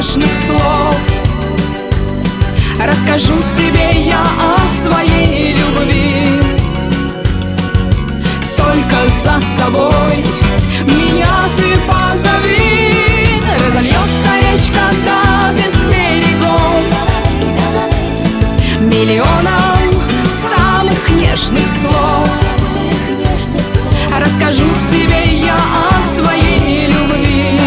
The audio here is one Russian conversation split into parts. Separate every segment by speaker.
Speaker 1: нежных слов. Расскажу тебе я о своей любви. Только за собой меня ты позови. Разольется речка до без берегов миллионом самых нежных слов. Расскажу тебе я о своей любви.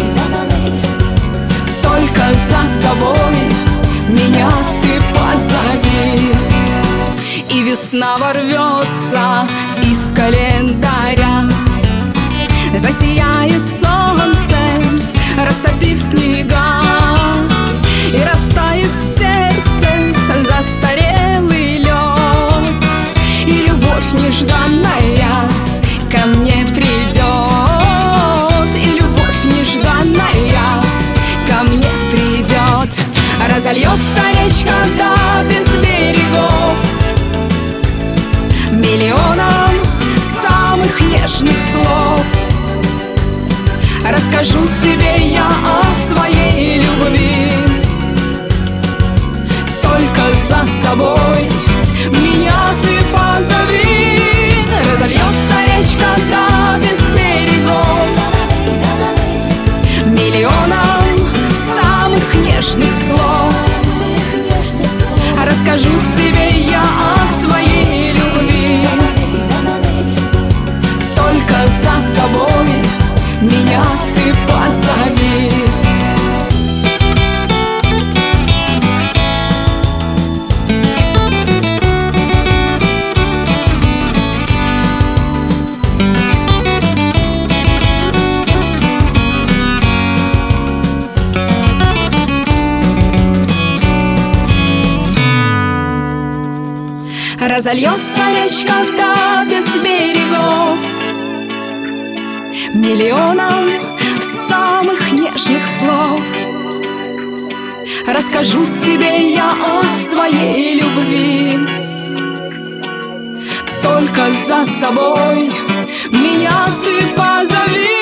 Speaker 1: Только за собой меня ты позови. И весна ворвется из календаря, засияет солнце, растопив снега, и растает в сердце застарелый лед, и любовь нежданная ко мне придет, и любовь нежданная ко мне придет. Разольется речка до без берегов миллионом самых нежных слов. Расскажу тебе я о своей любви. Только за собой меня ты позови. Разольется речка до без берегов миллионом самых нежных слов. Расскажу тебе я о своей любви. Только за собой меня ты позови. Разольется речка до без берегов миллионом самых нежных слов. Расскажу тебе я о своей любви. Только за собой меня ты позови.